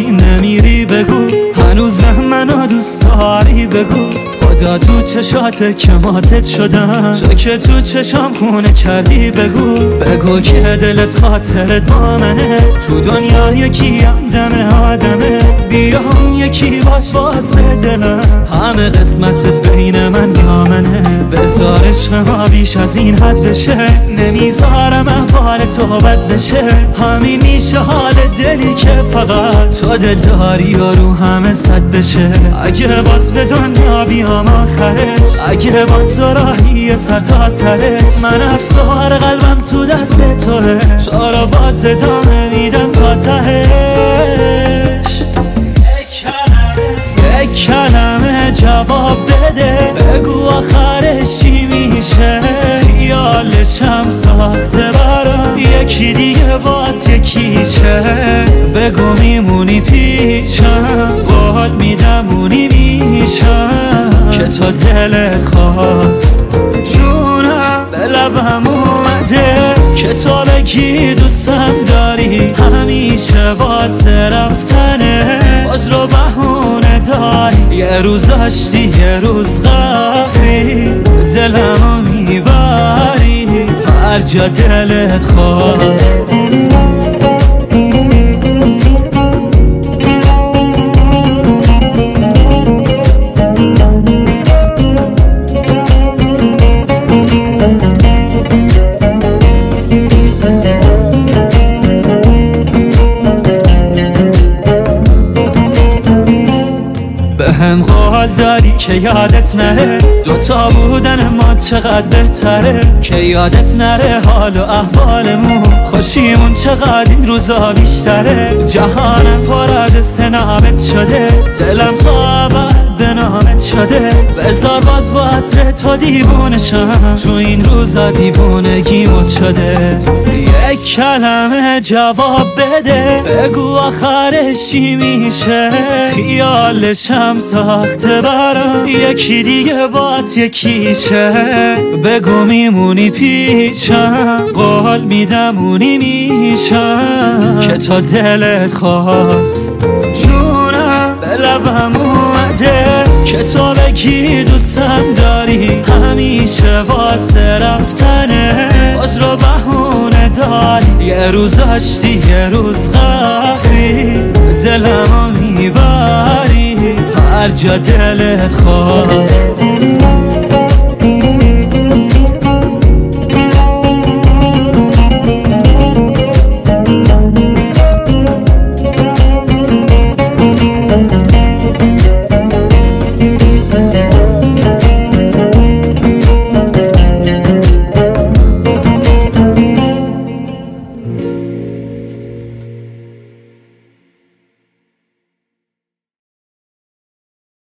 ولی نمیری بگو هنوزم منو دوست داری بگو خدا تو چشات که ماتت شدم تو که تو چشام خونه کردی بگو که دلت خاطرت با منه تو دنیا یکیم دم آدمه بیام یکی باش واسه دلم همه قسمتت بین من یا منه بذار عشق ما بیش از این حد بشه نمیذارم احوال تو بد بشه همین میشه حال دلی که فقط تو دل داری و رو همه صد بشه اگه باز به دنیا بیام آخرش اگه باز راهی سر تا سرش من افسار قلبم تو دست توه تو را باز ادامه میدم تا تهش یک کلمه جواب بده بگو آخرش چی میشه خیالشم ساخته برام یکی دیگه بات یکیشه بگو میمونی پیشم قول میدم اونی میشم که تو دلت خواست جونم به لبم اومده که تو بگی دوستم داری همیشه واسه رفتنه باز رو بهونه داری یه روز داشتی یه روز قهری دلمو میبری هر جا دلت خواست هم قول داری که یادت نره دوتا بودن ما چقدر بهتره که یادت نره حال و احوالمون خوشیمون چقدر این روزا بیشتره جهانم پر از سنابت شده دلم تا ابد به نامت شده بذار باز با عطر تو دیوونشم تو این روزا دیوونگیمت شده یک کلمه جواب بده بگو آخرش چی میشه خیالشم ساخته برام یکی دیگه بات یکیشه بگو میمونی پیشم قول میدم اونی میشم که تو دلت خواست جونم به لبم اومده که تو بگی دوستم داری همیشه واسه رفتنه باز رو بهونه داری یه روز داشتی یه روز قهری دلمو میبری هر جا دلت خواست